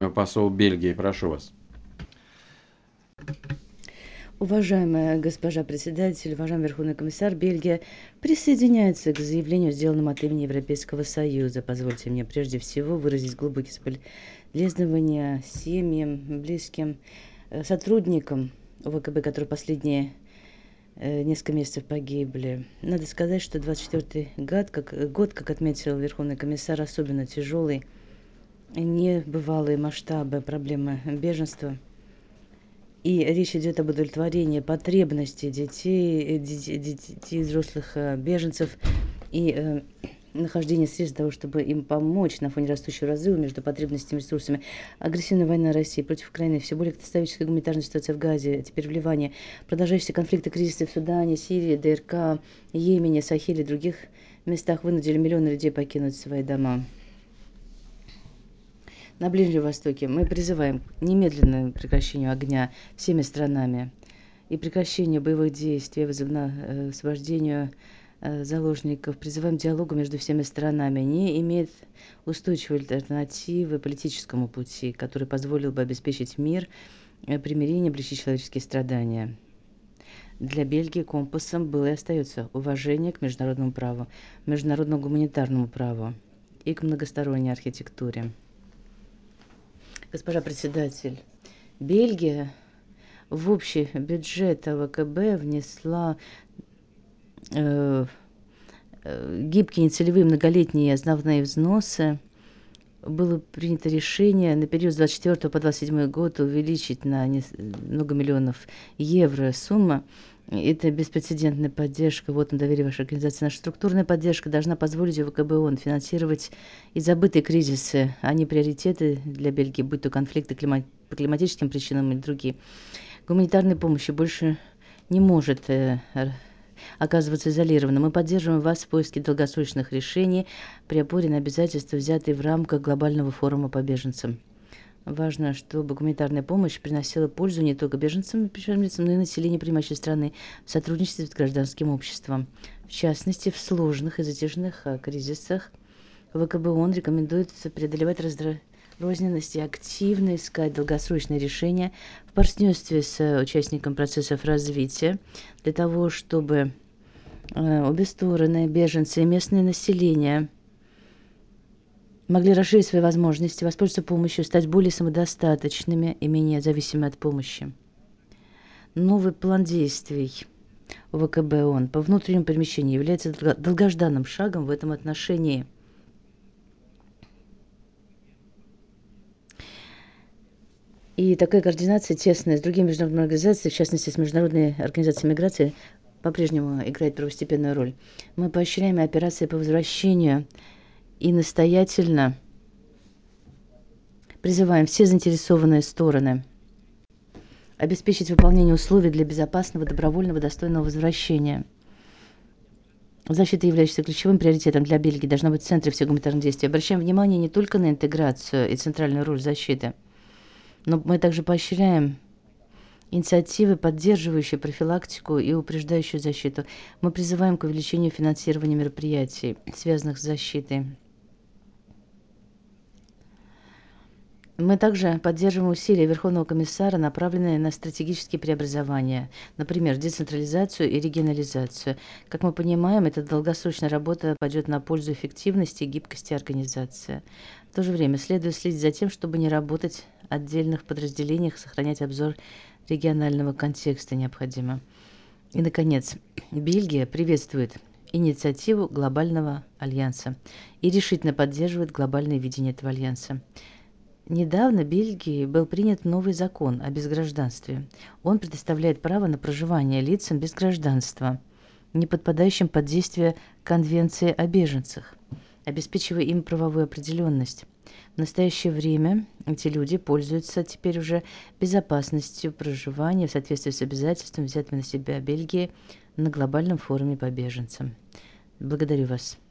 посол Бельгии. Прошу вас. Уважаемая госпожа председатель, уважаемый Верховный комиссар, Бельгия присоединяется к заявлению, сделанному от имени Европейского Союза. Позвольте мне прежде всего выразить глубокие соболезнования семьям, близким, сотрудникам ВКБ, которые последние несколько месяцев погибли. Надо сказать, что 24-й год, как отметил Верховный комиссар, особенно тяжелый, небывалые масштабы проблемы беженства. И речь идет об удовлетворении потребностей детей, взрослых беженцев и нахождении средств для того, чтобы им помочь на фоне растущего разрыва между потребностями и ресурсами. Агрессивная война России против Украины, все более катастрофическая гуманитарная ситуация в Газе, а теперь в Ливане, продолжающиеся конфликты, кризисы в Судане, Сирии, ДРК, Йемене, Сахеле и других местах вынудили миллионы людей покинуть свои дома. На Ближнем Востоке мы призываем к немедленному прекращению огня всеми странами и прекращению боевых действий, освобождению заложников. Призываем к диалогу между всеми сторонами. Не имеет устойчивой альтернативы политическому пути, который позволил бы обеспечить мир, примирение, облегчить человеческие страдания. Для Бельгии компасом было и остается уважение к международному праву, международному гуманитарному праву и к многосторонней архитектуре. Госпожа председатель, Бельгия в общий бюджет ВКБ внесла гибкие нецелевые многолетние основные взносы. Было принято решение на период с 24 по 27 год увеличить на много миллионов евро сумма. Это беспрецедентная поддержка. Вот на доверие вашей организации. Наша структурная поддержка должна позволить ВКБ ООН финансировать и забытые кризисы, а не приоритеты для Бельгии, будь то конфликты по климатическим причинам или другие. Гуманитарной помощи больше не может оказываться изолированным. Мы поддерживаем вас в поиске долгосрочных решений при опоре на обязательства, взятые в рамках глобального форума по беженцам. Важно, чтобы гуманитарная помощь приносила пользу не только беженцам и пришельцам, но и населению принимающей страны в сотрудничестве с гражданским обществом. В частности, в сложных и затяжных кризисах ВКБ ООН рекомендуется преодолевать разрозненность и активно искать долгосрочные решения в партнерстве с участником процессов развития для того, чтобы обе стороны, беженцы и местное население, могли расширить свои возможности, воспользоваться помощью, стать более самодостаточными и менее зависимыми от помощи. Новый план действий ВКБ ООН по внутреннему перемещению является долгожданным шагом в этом отношении. И такая координация тесная с другими международными организациями, в частности с Международной организацией миграции, по-прежнему играет первостепенную роль. Мы поощряем операции по возвращению и настоятельно призываем все заинтересованные стороны обеспечить выполнение условий для безопасного, добровольного, достойного возвращения. Защита, являющаяся ключевым приоритетом для Бельгии, должна быть в центре всех гуманитарных действий. Обращаем внимание не только на интеграцию и центральную роль защиты, но мы также поощряем инициативы, поддерживающие профилактику и упреждающую защиту. Мы призываем к увеличению финансирования мероприятий, связанных с защитой. Мы также поддерживаем усилия Верховного комиссара, направленные на стратегические преобразования, например, децентрализацию и регионализацию. Как мы понимаем, эта долгосрочная работа пойдет на пользу эффективности и гибкости организации. В то же время следует следить за тем, чтобы не работать в отдельных подразделениях, сохранять обзор регионального контекста необходимо. И, наконец, Бельгия приветствует инициативу глобального альянса и решительно поддерживает глобальное видение этого альянса. Недавно в Бельгии был принят новый закон о безгражданстве. Он предоставляет право на проживание лицам без гражданства, не подпадающим под действие Конвенции о беженцах, обеспечивая им правовую определенность. В настоящее время эти люди пользуются теперь уже безопасностью проживания в соответствии с обязательствами, взятыми на себя Бельгией на глобальном форуме по беженцам. Благодарю вас.